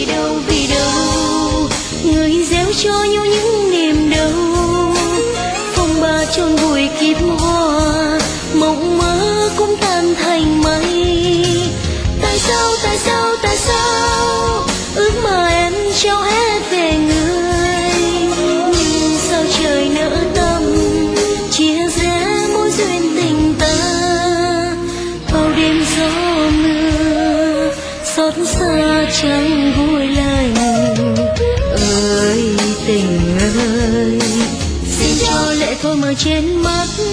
vì đâu người gieo cho nhau những niềm đau, phong ba chôn vùi kiếp hoa, mộng mơ cũng tan thành mây. Tại sao ước mơ em trao hết về người, nhưng sao trời nỡ tâm chia rẽ mối duyên tình ta. Vào đêm gió mưa xót xa chẳng vui lành, ơi tình ơi, xin cho lệ thôi mở trên mắt